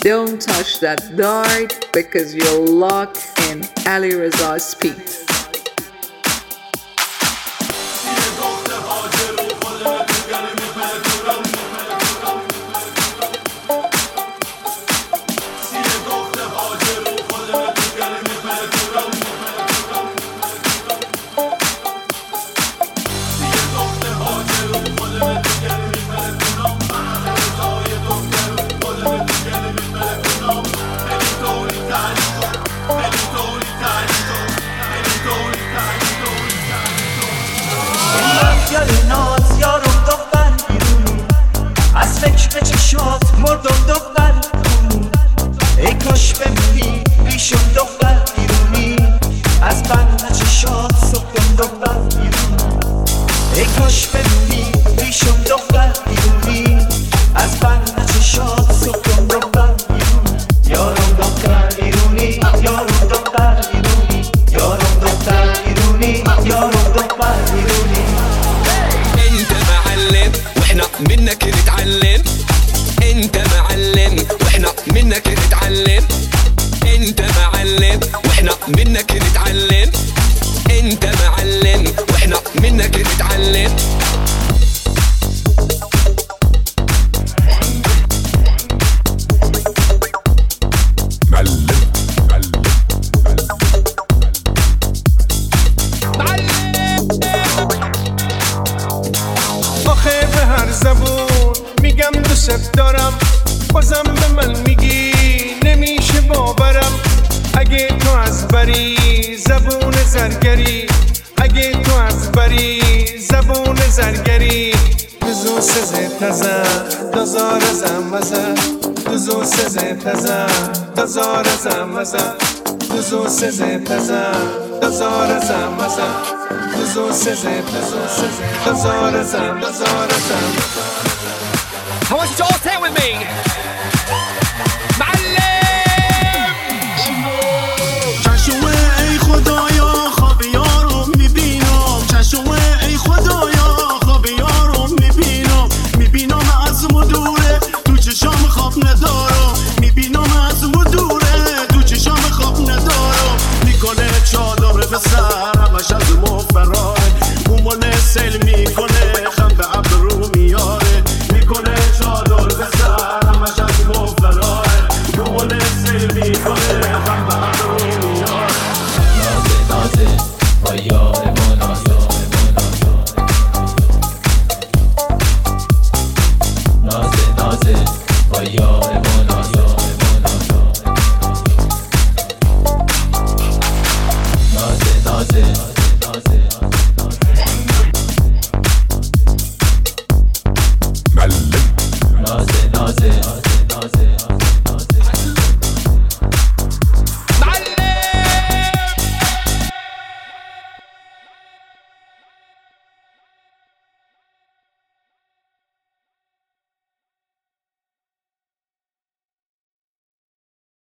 Don't touch that dart because you'll lock in Ali Reza's feet. ناز یارم دختر بیرونی از فکر چشات مردم دختر بیرونی ای کاش بمونی ریشم دختر بیرونی از بند چشات سفتم دختر بیرونی ای کاش بمونی ریشم دختر بیرونی از بند چشات سفتم دختر بیرونی یارم دختر بیرونی یارم دختر بیرونی یارم دختر بیرونی یارم دختر بیرونی انت معلم واحنا منك نتعلم انت معلم واحنا منك نتعلم انت معلم واحنا منك نتعلم انت معلم واحنا منك نتعلم آخه به هر زبون میگم دوست دارم بازم به من میگی نمیشه باورم اگه تو از بری زبون زرگری اگه تو از بری زبون زرگری دوزو سزه تزه دازار زمزه دوزو سزه تزه دازار زمزه دوزو سزه تزه دازار زمزه دوزو سزه تزه دازار زم دازار زم I want you to all say it with me معلم چشمه ای خدایا خواب یارو میبینم چشمه ای خدایا خواب یارو میبینم از مدوره تو چشام خواب ندارم میبینم از مدوره تو چشام خواب ندارم میکنه چادر به سر همش از مفراره مومن سیل میکنه خم به ابرو میاره میکنه چادر به سر همش از مفراره مومن سیل میکنه خم به ابرو میاره نازه نازه